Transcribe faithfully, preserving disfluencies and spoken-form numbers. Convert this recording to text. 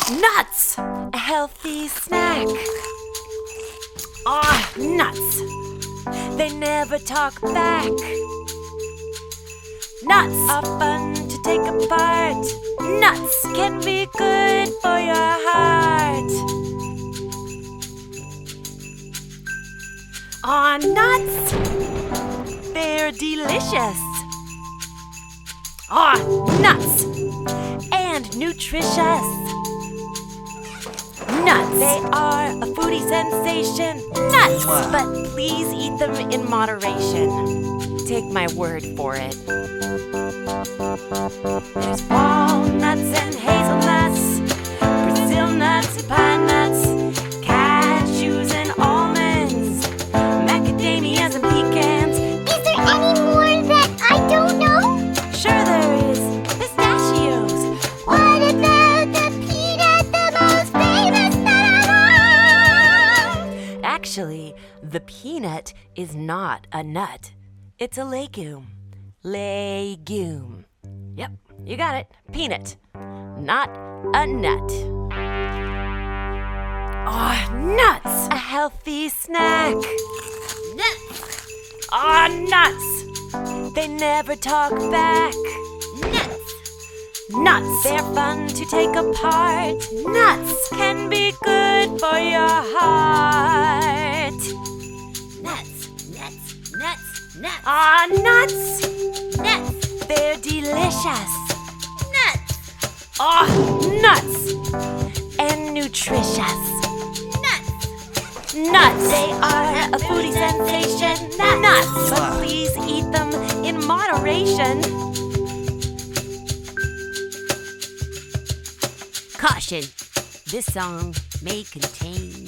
nuts! A healthy snack. Ah, nuts! They never talk back. Nuts are fun to take apart. Nuts can be good for your heart. Ah, nuts! They're delicious. Ah, nuts! And nutritious. Nuts! They are a foodie sensation. Nuts! But please eat them in moderation. Take my word for it. There's walnuts and hazelnuts, Brazil nuts and pine nuts, cashews and almonds, macadamias and pecans. Is there any more that I don't know? Sure there is. Pistachios. What about the peanut, the most famous nut of all? Actually, the peanut is not a nut. It's a legume. Legume. Yep, you got it. Peanut. Not a nut. Ah, nuts! A healthy snack. Nuts! Ah, nuts! They never talk back. Nuts! Nuts! They're fun to take apart. Nuts can be good for your heart. Nuts, nuts, nuts, nuts. Ah, nuts! Nuts! They're delicious. Nuts! Ah, nuts! And nutritious. Nuts! Nuts! They are a foodie sensation. Nuts! But please eat them in moderation. Caution! This song may contain